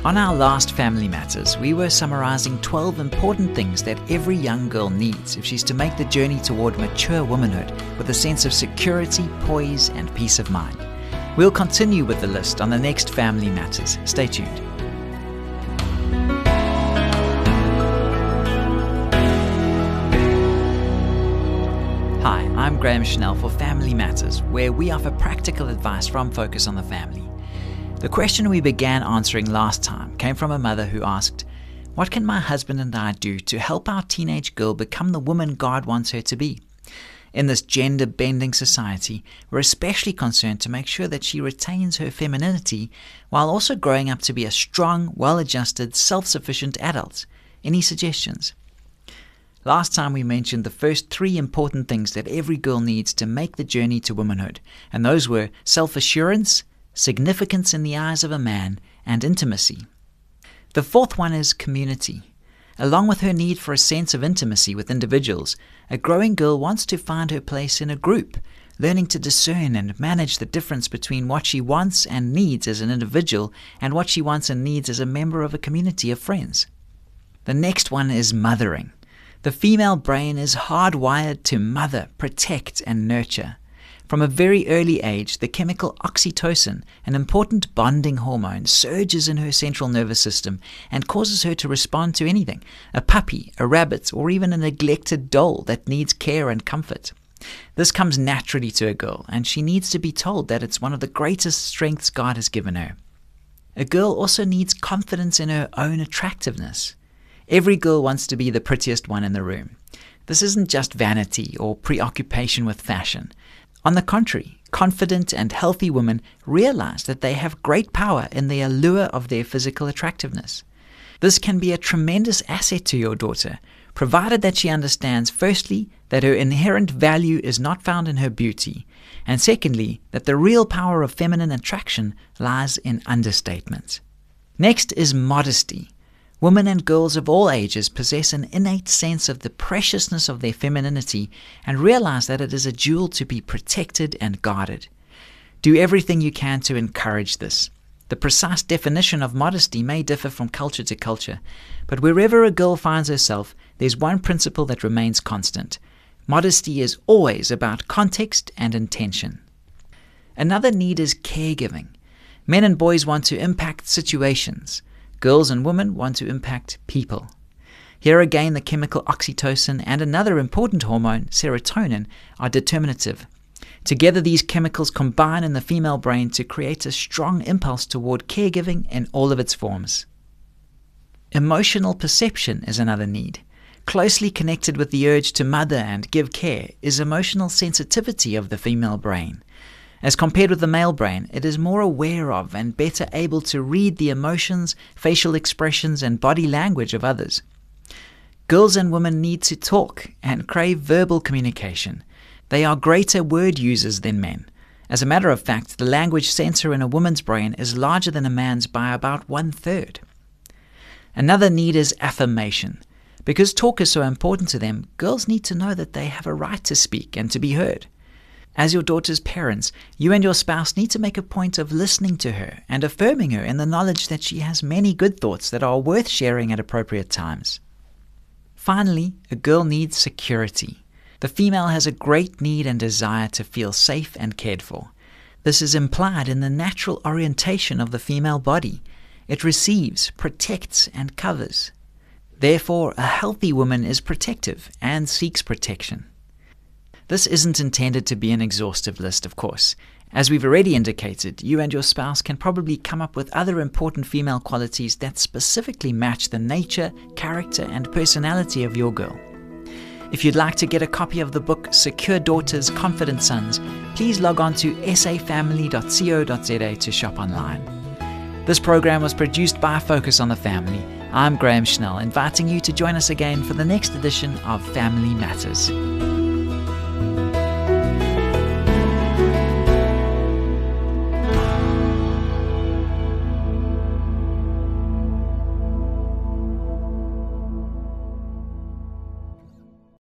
On our last Family Matters, we were summarizing 12 important things that every young girl needs if she's to make the journey toward mature womanhood with a sense of security, poise, and peace of mind. We'll continue with the list on the next Family Matters. Stay tuned. Hi, I'm Graham Schnell for Family Matters, where we offer practical advice from Focus on the Family. The question we began answering last time came from a mother who asked, "What can my husband and I do to help our teenage girl become the woman God wants her to be?" In this gender-bending society, we're especially concerned to make sure that she retains her femininity while also growing up to be a strong, well-adjusted, self-sufficient adult. Any suggestions? Last time we mentioned the first 3 important things that every girl needs to make the journey to womanhood, and those were self-assurance, significance in the eyes of a man, and intimacy. The 4th one is community. Along with her need for a sense of intimacy with individuals, a growing girl wants to find her place in a group, learning to discern and manage the difference between what she wants and needs as an individual and what she wants and needs as a member of a community of friends. The next one is mothering. The female brain is hardwired to mother, protect, and nurture. From a very early age, the chemical oxytocin, an important bonding hormone, surges in her central nervous system and causes her to respond to anything, a puppy, a rabbit, or even a neglected doll that needs care and comfort. This comes naturally to a girl, and she needs to be told that it's one of the greatest strengths God has given her. A girl also needs confidence in her own attractiveness. Every girl wants to be the prettiest one in the room. This isn't just vanity or preoccupation with fashion. On the contrary, confident and healthy women realize that they have great power in the allure of their physical attractiveness. This can be a tremendous asset to your daughter, provided that she understands, firstly, that her inherent value is not found in her beauty, and secondly, that the real power of feminine attraction lies in understatement. Next is modesty. Women and girls of all ages possess an innate sense of the preciousness of their femininity and realize that it is a jewel to be protected and guarded. Do everything you can to encourage this. The precise definition of modesty may differ from culture to culture, but wherever a girl finds herself, there's one principle that remains constant. Modesty is always about context and intention. Another need is caregiving. Men and boys want to impact situations. Girls and women want to impact people. Here again, the chemical oxytocin and another important hormone, serotonin, are determinative. Together, these chemicals combine in the female brain to create a strong impulse toward caregiving in all of its forms. Emotional perception is another need. Closely connected with the urge to mother and give care is emotional sensitivity of the female brain. As compared with the male brain, it is more aware of and better able to read the emotions, facial expressions, and body language of others. Girls and women need to talk and crave verbal communication. They are greater word users than men. As a matter of fact, the language sensor in a woman's brain is larger than a man's by about 1/3. Another need is affirmation. Because talk is so important to them, girls need to know that they have a right to speak and to be heard. As your daughter's parents, you and your spouse need to make a point of listening to her and affirming her in the knowledge that she has many good thoughts that are worth sharing at appropriate times. Finally, a girl needs security. The female has a great need and desire to feel safe and cared for. This is implied in the natural orientation of the female body. It receives, protects, and covers. Therefore, a healthy woman is protective and seeks protection. This isn't intended to be an exhaustive list, of course. As we've already indicated, you and your spouse can probably come up with other important female qualities that specifically match the nature, character, and personality of your girl. If you'd like to get a copy of the book Secure Daughters, Confident Sons, please log on to safamily.co.za to shop online. This program was produced by Focus on the Family. I'm Graham Schnell, inviting you to join us again for the next edition of Family Matters.